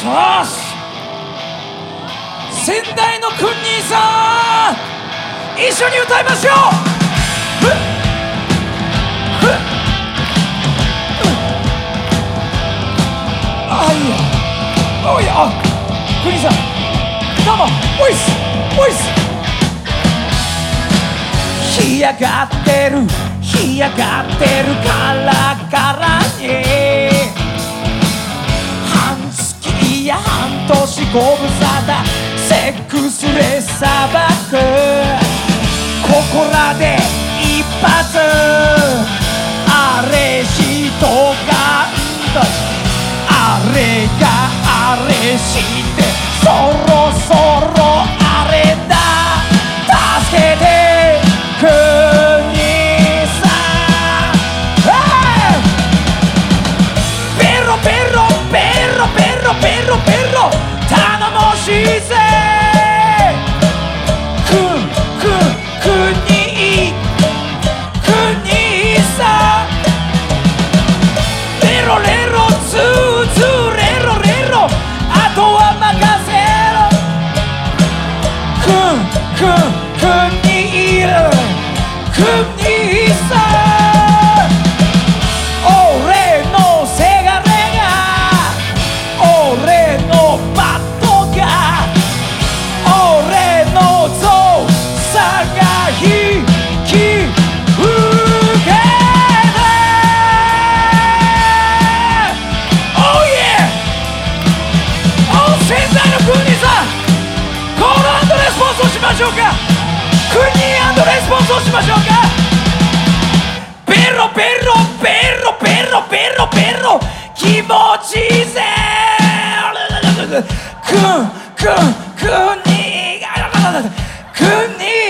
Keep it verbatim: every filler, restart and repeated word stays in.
しゃし仙台のくん兄さん一緒に歌いましょう。ふっふっあいいやおいあくん兄さんどうもおいっすおいっす干上がってる干上がってるからからに半月いや半年ご無沙汰セックスレ砂漠ここらで一発あれしとがんだあれがあれしてそろそろあれだ助けてくにさんペロペロペロペロペロペロ頼もしいぜくんくんくにくにさんレロレロツーツーレロレロあとは任せろくんくんくにいるくにさん俺のせがれが俺のバットが俺のゾウさが引き受けて Oh yeah! お仙台のくにさんコール&レスポンスをしましょうかくに&レスポンスをしましょうかペロペロペロペロペロペロ気持ちいいぜくんくんくにくに